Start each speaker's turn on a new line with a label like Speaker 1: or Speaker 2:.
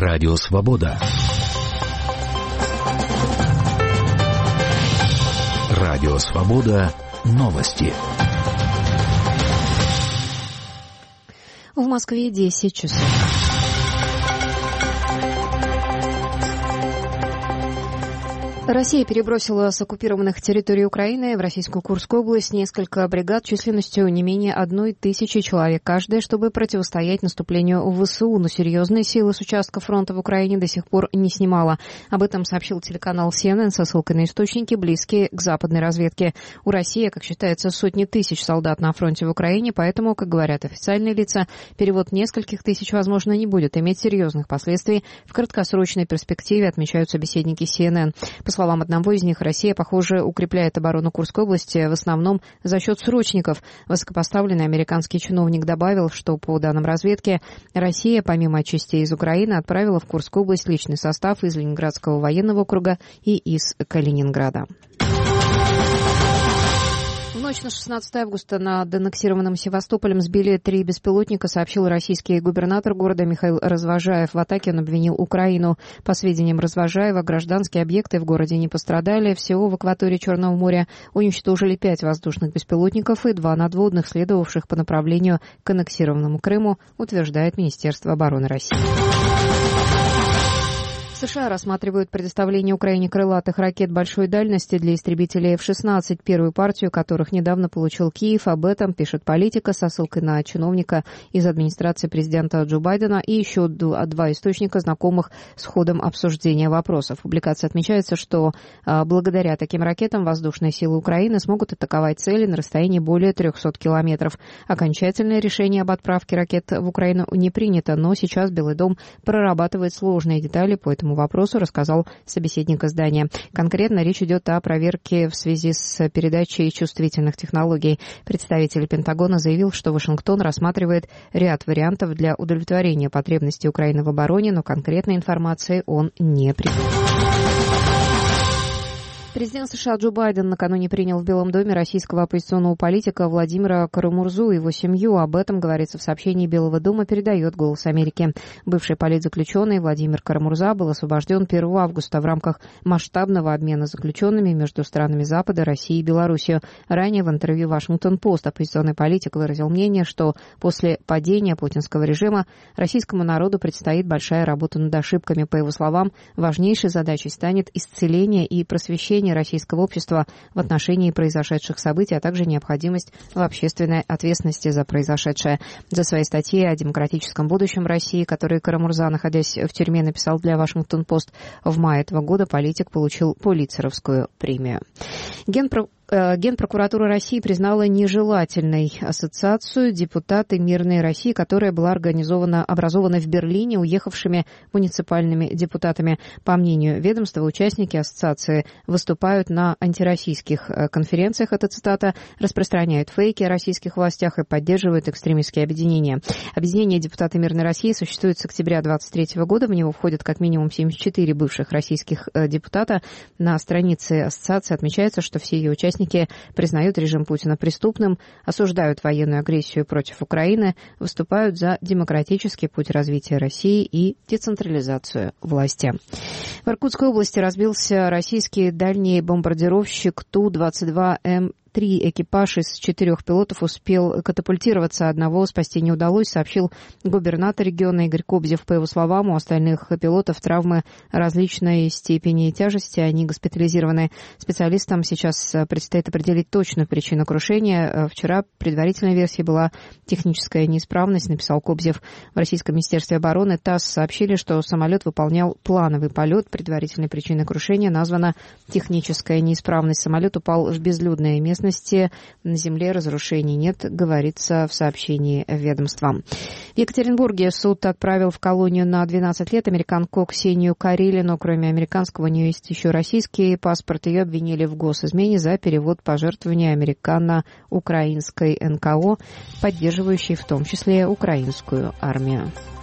Speaker 1: Радио Свобода. Радио Свобода. Новости.
Speaker 2: В Москве 10 часов. Россия перебросила с оккупированных территорий Украины в российскую Курскую область несколько бригад численностью не менее 1000 человек каждая, чтобы противостоять наступлению ВСУ. Но серьезные силы с участка фронта в Украине до сих пор не снимала. Об этом сообщил телеканал CNN со ссылкой на источники, близкие к западной разведке. У России, как считается, сотни тысяч солдат на фронте в Украине, поэтому, как говорят официальные лица, перевод нескольких тысяч, возможно, не будет иметь серьезных последствий в краткосрочной перспективе, отмечают собеседники CNN. По словам одного из них, Россия, похоже, укрепляет оборону Курской области в основном за счет срочников. Высокопоставленный американский чиновник добавил, что по данным разведки, Россия, помимо частей из Украины, отправила в Курскую область личный состав из Ленинградского военного округа и из Калининграда. В ночь на 16 августа над аннексированным Севастополем сбили 3 беспилотника, сообщил российский губернатор города Михаил Развожаев. В атаке он обвинил Украину. По сведениям Развожаева, гражданские объекты в городе не пострадали. Всего в акватории Черного моря уничтожили 5 воздушных беспилотников и 2 надводных, следовавших по направлению к аннексированному Крыму, утверждает Министерство обороны России. США рассматривают предоставление Украине крылатых ракет большой дальности для истребителей F-16, первую партию которых недавно получил Киев. Об этом пишет «Политика» со ссылкой на чиновника из администрации президента Джо Байдена и еще 2 источника, знакомых с ходом обсуждения вопросов. В публикации отмечается, что благодаря таким ракетам воздушные силы Украины смогут атаковать цели на расстоянии более 300 километров. Окончательное решение об отправке ракет в Украину не принято, но сейчас Белый дом прорабатывает сложные детали по этому вопросу, рассказал собеседник издания. Конкретно речь идет о проверке в связи с передачей чувствительных технологий. Представитель Пентагона заявил, что Вашингтон рассматривает ряд вариантов для удовлетворения потребностей Украины в обороне, но конкретной информации он не привел. Президент США Джо Байден накануне принял в Белом доме российского оппозиционного политика Владимира Карамурзу и его семью. Об этом говорится в сообщении Белого дома, передает «Голос Америки». Бывший политзаключенный Владимир Карамурза был освобожден 1 августа в рамках масштабного обмена заключенными между странами Запада, Россией и Белоруссией. Ранее в интервью «Вашингтон-Пост» оппозиционный политик выразил мнение, что после падения путинского режима российскому народу предстоит большая работа над ошибками. По его словам, важнейшей задачей станет исцеление и просвещение российского общества в отношении произошедших событий, а также необходимость в общественной ответственности за произошедшее. За свои статьи о демократическом будущем России, которые Карамурза, находясь в тюрьме, написал для «Вашингтон-Пост», в мае этого года политик получил Пулитцеровскую премию. Генпрокуратура России признала нежелательной ассоциацию «Депутаты Мирной России», которая была образована в Берлине уехавшими муниципальными депутатами. По мнению ведомства, участники ассоциации выступают на антироссийских конференциях, это цитата, распространяют фейки о российских властях и поддерживают экстремистские объединения. Объединение «Депутаты Мирной России» существует с октября 2023 года. В него входят как минимум 74 бывших российских депутата. На странице ассоциации отмечается, что все ее участники признают режим Путина преступным, осуждают военную агрессию против Украины, выступают за демократический путь развития России и децентрализацию власти. В Иркутской области разбился российский дальний бомбардировщик Ту-22М3. Экипаж из 4 пилотов успел катапультироваться, одного спасти не удалось, сообщил губернатор региона Игорь Кобзев. По его словам, у остальных пилотов травмы различной степени тяжести, они госпитализированы. Специалистам сейчас предстоит определить точную причину крушения. Вчера предварительной версией была техническая неисправность, написал Кобзев. В Российском министерстве обороны ТАСС сообщили, что самолет выполнял плановый полет. Предварительной причиной крушения названа техническая неисправность. Самолет упал в безлюдное место. На земле разрушений нет, говорится в сообщении ведомства. В Екатеринбурге суд отправил в колонию на 12 лет американку Ксению Карелину. Кроме американского, у нее есть еще российский паспорт. Ее обвинили в госизмене за перевод пожертвований американо-украинской НКО, поддерживающей в том числе украинскую армию.